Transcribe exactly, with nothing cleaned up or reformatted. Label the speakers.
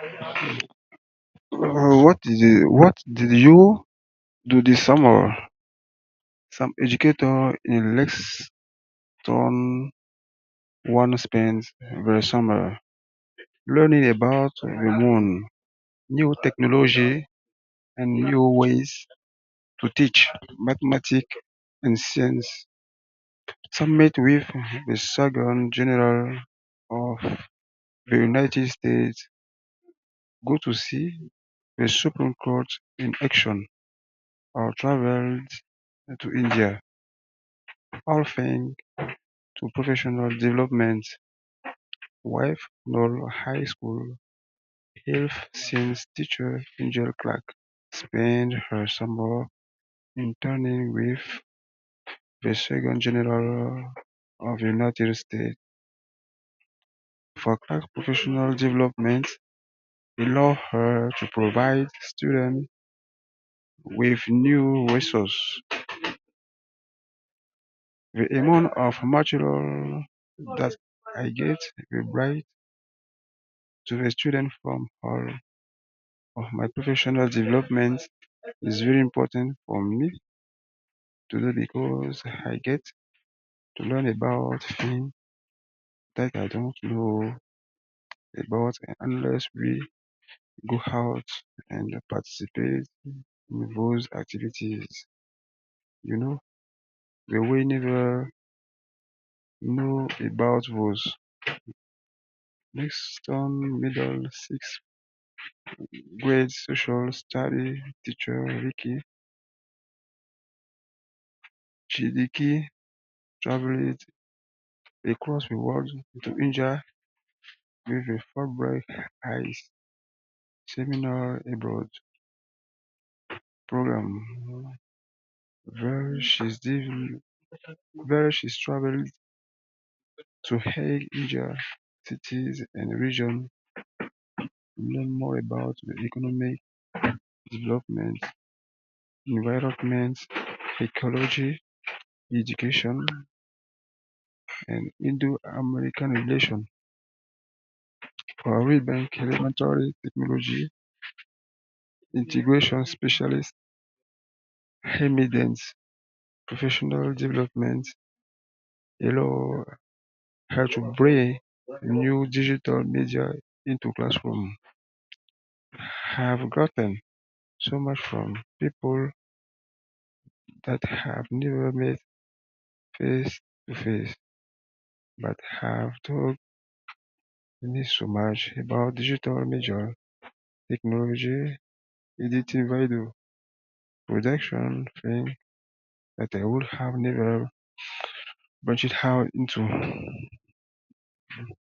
Speaker 1: Uh, what did you, what did you do this summer? Some educator in Lexington once spent the summer learning about the moon, new technology, and new ways to teach mathematics and science. Some met with the Surgeon General of the United States, go to see the Supreme Court in action, or traveled to India, all thanks to professional development. Wife Knoll High School health science teacher Angel Clark spent her summer interning with the Surgeon General of the United States. For Clark's professional development allowed her to provide students with new resources. The amount of material that I get will bring to the student from all of my professional development is very important for me to do because I get to learn about things that I don't know about unless we go out and participate in those activities. You know, the way never know about those. Next on middle sixth grade social study teacher Ricky Chidiki traveled across the world to India with a Fulbright Eyes seminar abroad program. There she's div- there she's traveled to eight India cities and regions to learn more about the economic development, environment, ecology, education, and Indo-American relations. For a Bank elementary technology integration specialist, Amy Dent's professional development allow her to bring new digital media into classroom. Have gotten so much from people that have never met face to face, but have told me so much about digital media, technology, editing video, production thing that I would have never branched out into.